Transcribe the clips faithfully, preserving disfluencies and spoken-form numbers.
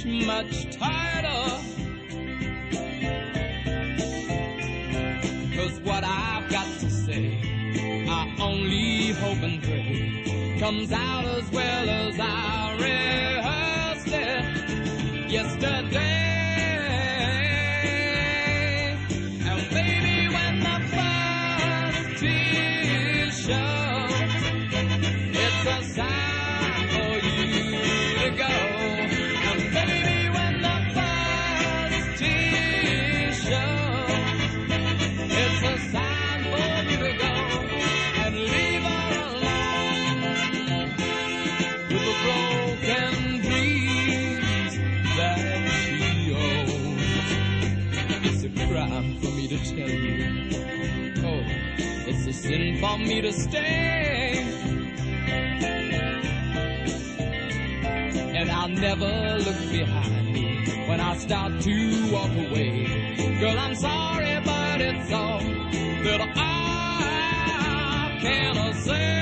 much, much tighter. Cause what I've got to say, I only hope and pray comes out as well as I rehearsed it yesterday. And baby, when the first tears show, it's a sign for you to go. And baby, when the first tears show, it's a sign for you to go and leave her alone with the broken dreams that she owns. It's a crime for me to tell you. Oh, it's a sin for me to stay. And I'll never look behind me when I start to walk away. Girl, I'm sorry, but it's all that I can say.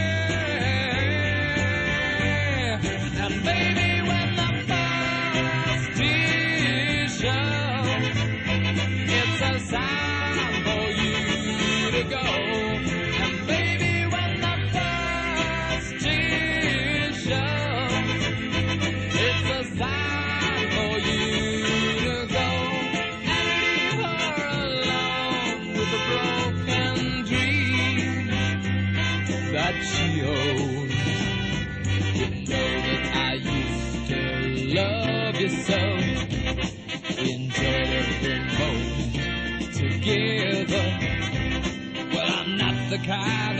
And baby, when the first tears show, it's a sign for you to go. And baby, when the first tears show, it's a sign for you to go and leave her alone with the broken dream that she owns. You know that I used to love you so, enjoy every moment together. Well, I'm not the kind